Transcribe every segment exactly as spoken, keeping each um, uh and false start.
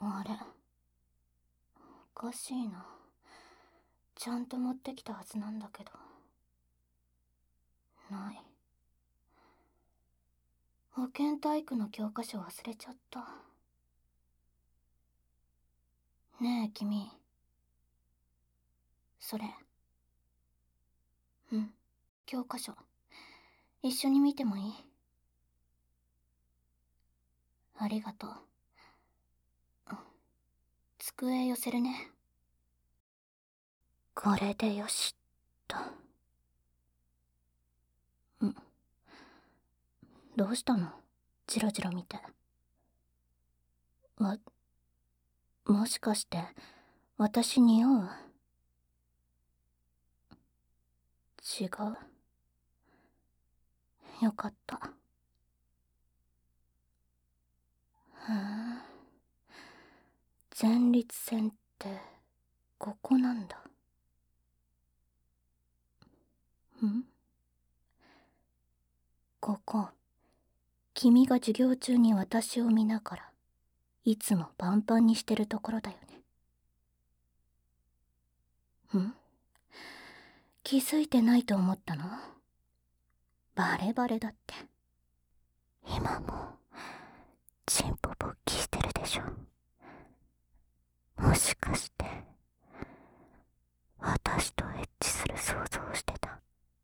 あれ、おかしいな。ちゃんと持ってきたはずなんだけど。ない。保健体育の教科書忘れちゃった。ねえ君、それ。うん、教科書一緒に見てもいい？ありがとう。机寄せるね。これでよしっと。ん、どうしたの？ジロジロ見て。わ、もしかして私匂う？違う。よかった。へえ、前立腺ってここなんだ。ん？ここ、君が授業中に私を見ながらいつもパンパンにしてるところだよね。ん？気づいてないと思ったの？バレバレだって。今もチンポ勃起してるでしょ。もしかして私とエッチする想像をしてた？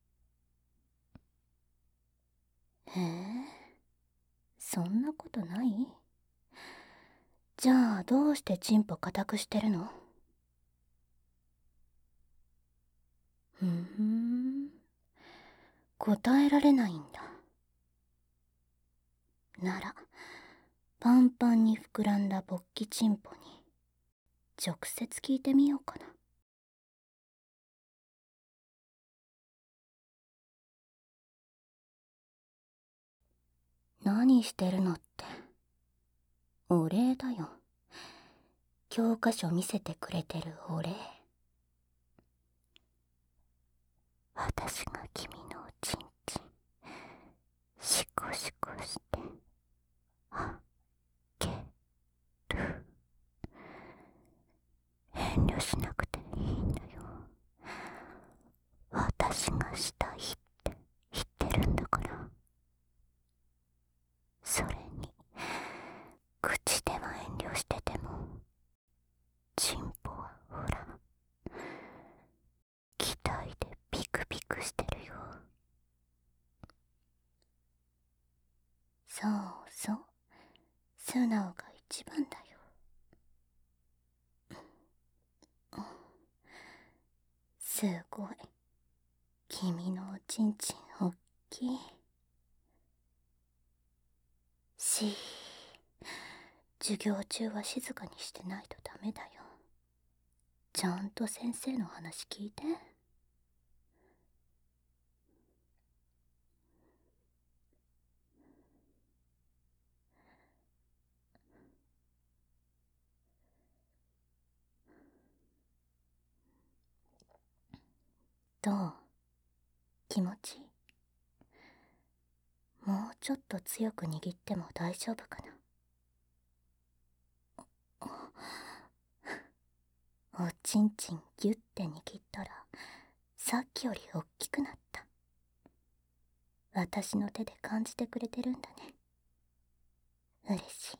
ええ、そんなことない？じゃあどうしてチンポ固くしてるの？ふーん、答えられないんだ。ならパンパンに膨らんだ勃起チンポに直接聞いてみようかな。何してるのって。お礼だよ。教科書見せてくれてるお礼。私が君のおちんちんシコシコしてあげる。遠慮しなくていいんだよ。私がしたいって言ってるんだから。それに口では遠慮しててもチンポはほら期待でピクピクしてるよ。そうそう、素直が一番だよ。すごい、君のおちんちんおっきいし、授業中は静かにしてないとダメだよ。ちゃんと先生の話聞いて。どう？気持ちいい？もうちょっと強く握っても大丈夫かな？おちんちんギュッて握ったらさっきよりおっきくなった。私の手で感じてくれてるんだね。嬉し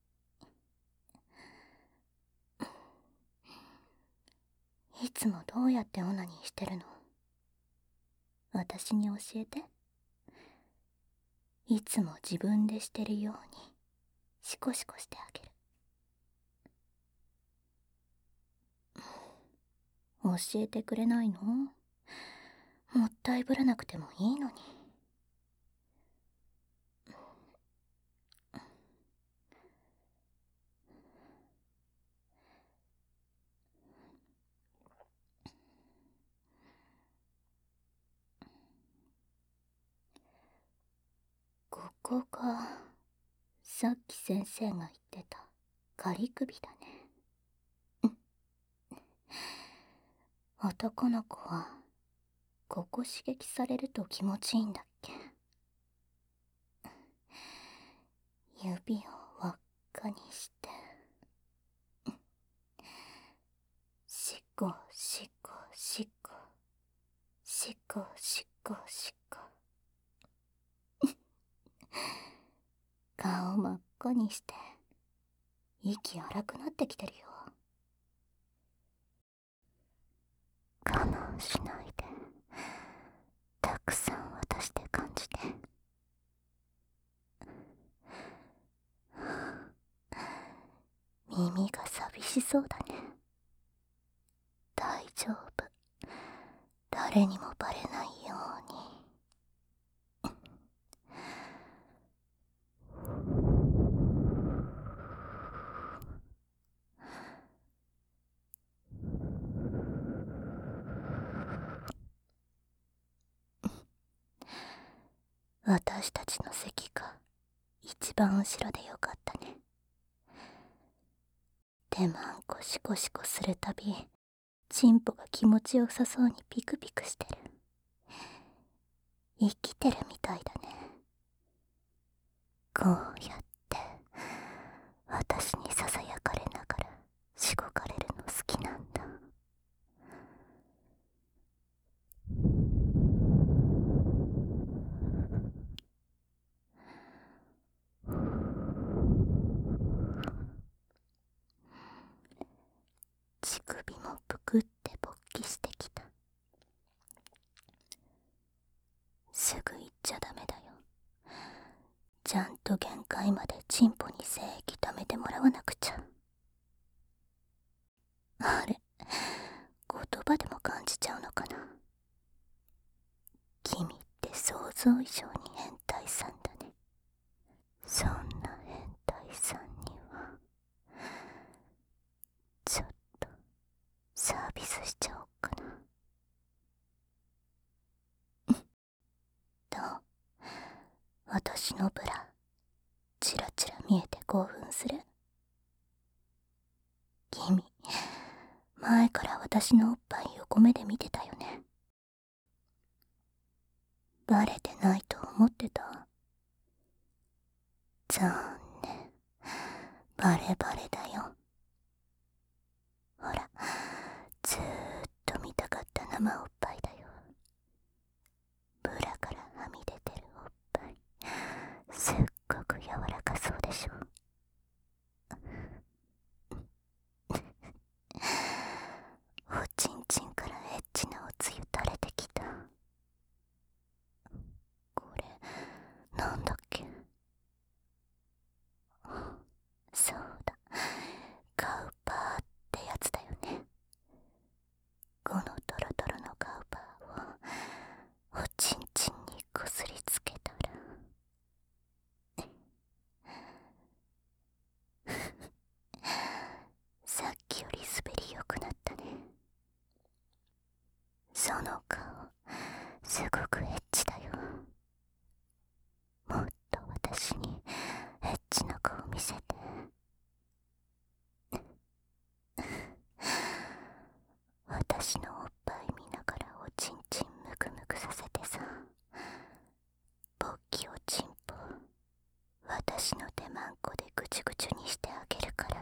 い。いつもどうやってオナニーしてるの？私に教えて。いつも自分でしてるようにシコシコしてあげる。教えてくれないの？もったいぶらなくてもいいのに。ここがさっき先生が言ってた仮首だね。男の子はここ刺激されると気持ちいいんだっけ？指を輪っかにしてこしっこしっこ。顔真っ赤にして息荒くなってきてるよ。我慢しないで、たくさん渡して感じて。耳が寂しそうだね。大丈夫、誰にもバレないように。私たちの席が一番後ろでよかったね。手まんこシコシコするたび、チンポが気持ちよさそうにピクピクしてる。生きてるみたいだね。こうやって私にささやかれながらしごかれるの好きなんだ。乳首もぷくって勃起してきた。すぐ行っちゃダメだよ。ちゃんと限界までチンポに精液溜めてもらわなくちゃ。あれ、言葉でも感じちゃうのかな。君って想像以上に変態さんだね。そんな変態さんにはちょっとサービスしちゃおうかな。どう？私のブラチラチラ見えて興奮する？君、前から私のおっぱい横目で見てたよね。バレてないと思ってた？残念、バレバレだよ。ほら、ずーっと見たかった生おっぱいだよ。ブラからはみ出てるおっぱい、すっごく柔らかそうでしょ。おちんちんからエッチなおつゆ垂れてきた。これなんだっけ？そうだ、カウパーってやつだよね。このトロトロのカウパーをおちんちんにこすりつけたらさっきより滑りよくなったね。その顔すごくエッチだよ。もっと私にエッチな顔見せて。私のおっぱい見ながらおちんちんムクムクさせてさ、勃起おちんぽ私の手まんこでぐちゅぐちゅにしてあげるから。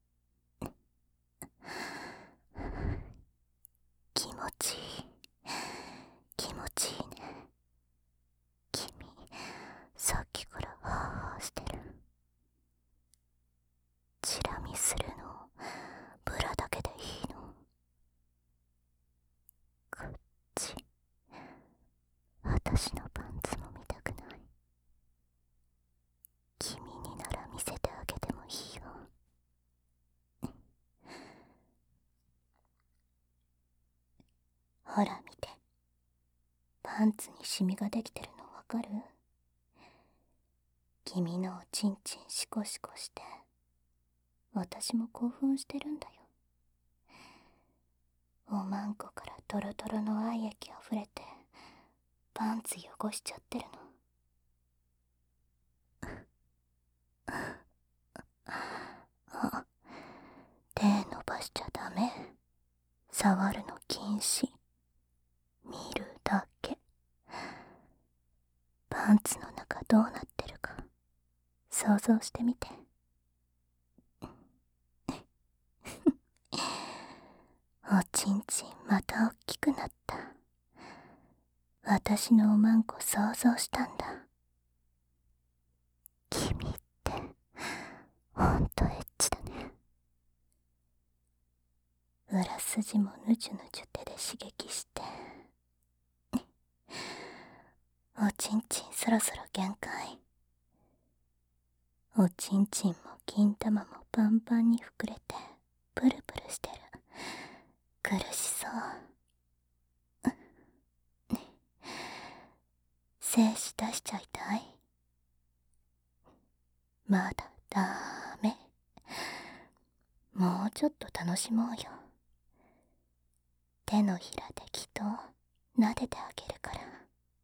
気持ちいい、気持ちいいね。君、さっきからハーハーしてる。チラ見するのブラだけでいいの？こっち、私のパンツも見たくない？君になら見せてあげてもいいよ。ほら見て、パンツにシミができてるのわかる？君のおちんちんシコシコして私も興奮してるんだよ。おまんこからトロトロの愛液あふれてパンツ汚しちゃってるの。あ、手伸ばしちゃダメ。触るの禁止。見るだけ。パンツの中どうなってるか想像してみて。おちんちんまたおっきくなった。 私のおまんこ想像したんだ。君ってほんとエッチだね。裏筋もぬちゅぬちゅ手で刺激しておちんちんそろそろ限界。おちんちんも金玉もパンパンに膨れてプルプルしてる。苦しそう精子出しちゃいたい。まだダメ。もうちょっと楽しもうよ。手のひらできっと撫でてあげるから。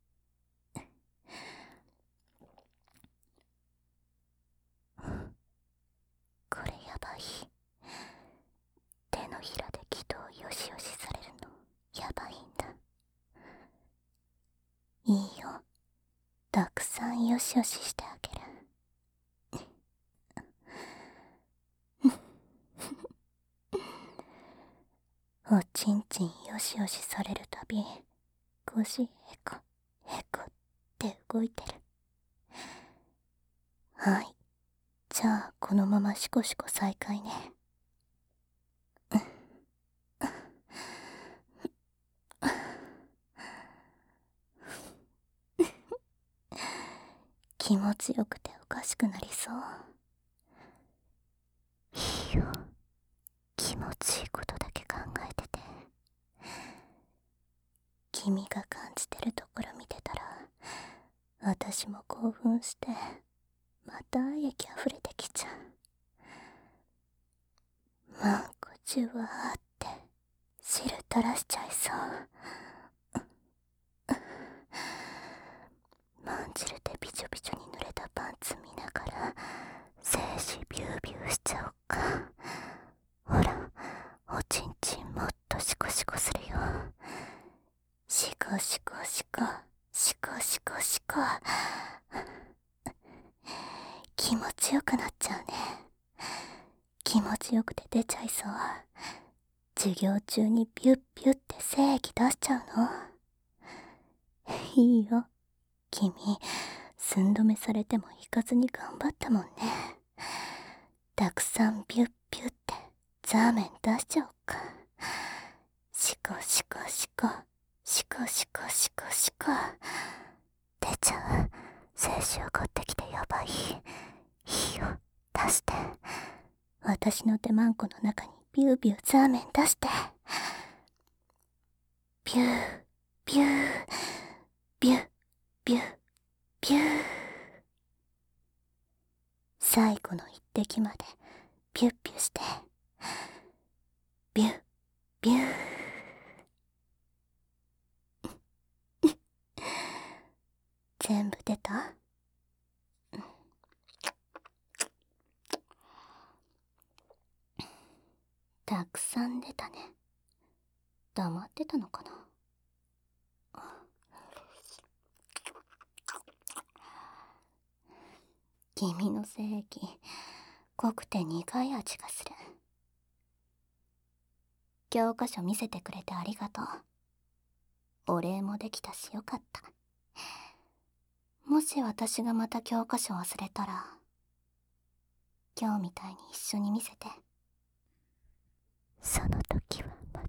これやばい。手のひらで気とよしよしされるのやばいんだ。いいよ、たくさんよしよししてあげる。おちんちんよしよしされるたび腰へこへこって動いてる。はい、じゃあこのままシコシコ再開ね。気持ちよくておかしくなりそう。いいよ、気持ちいいことだけ考えてて。君が感じてるところ見てたら私も興奮してまた液あふれてきちゃう。まんこじゅわーって汁垂らしちゃいそう。まんじるでびちょびちょに濡れたパンツ見ながら精子ビュービューしちゃおっか。ほら、おちんちんもっとシコシコするよ。シコシコシコシコシコシコ。気持ちよくなっちゃうね。気持ちよくて出ちゃいそう。授業中にビュッビュッって精液出しちゃうの。いいよ、君寸止めされても引かずに頑張ったもんね。たくさんビュッビュッってザーメン出しちゃおっか。シコシコシコシコシコシコシコ。出ちゃう。精子上がってきてやばい。いいよ、出して。私の手まんこの中にビュービューザーメン出して。ビュービュービュービュービュー。最後の一滴までビュッビューして。ビュッビュー。全部出た？たくさん出たね。黙ってたのかな。君の精液濃くて苦い味がする。教科書見せてくれてありがとう。お礼もできたしよかった。もし私がまた教科書忘れたら今日みたいに一緒に見せて。その時はま